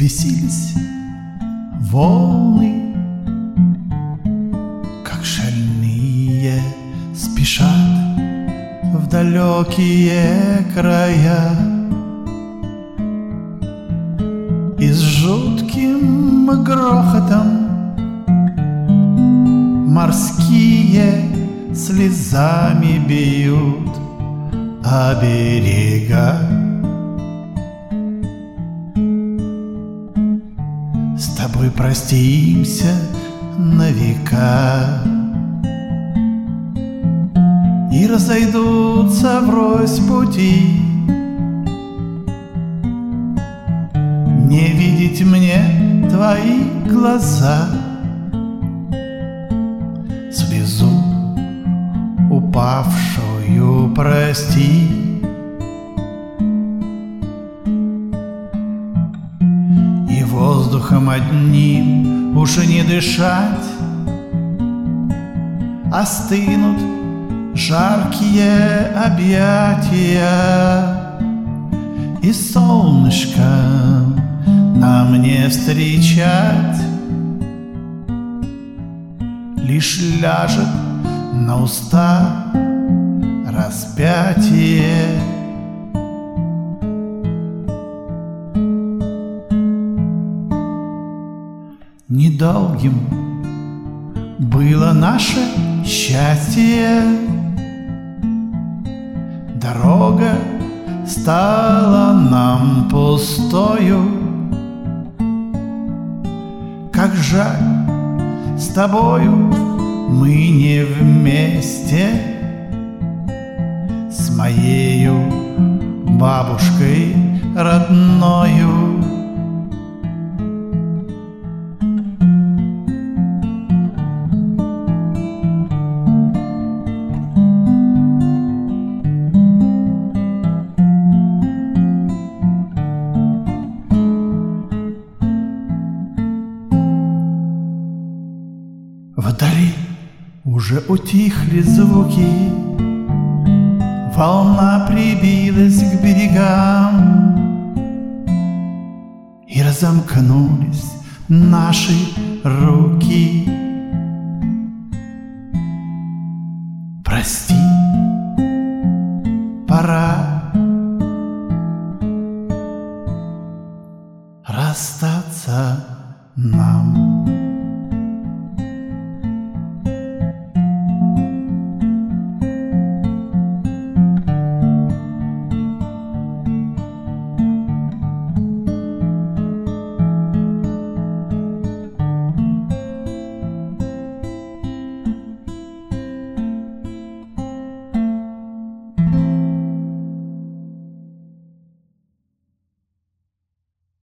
взбесились волны, как шальные спешат в далекие края, и с жутким грохотом морские слезами бьют о берега. С тобой простимся на века, и разойдутся врозь пути. Не видеть мне твои глаза, слезу упавшую прости. И воздухом одним уж и не дышать, остынут жаркие объятия, и солнышко нам не встречать, лишь ляжет на уста распятие. Недолгим было наше счастье, дорога стала нам пустою. Как жаль, с тобою мы не вместе, с моею бабушкой родною. Вдали уже утихли звуки, волна прибилась к берегам, и разомкнулись наши руки. Прости, пора расстаться нам.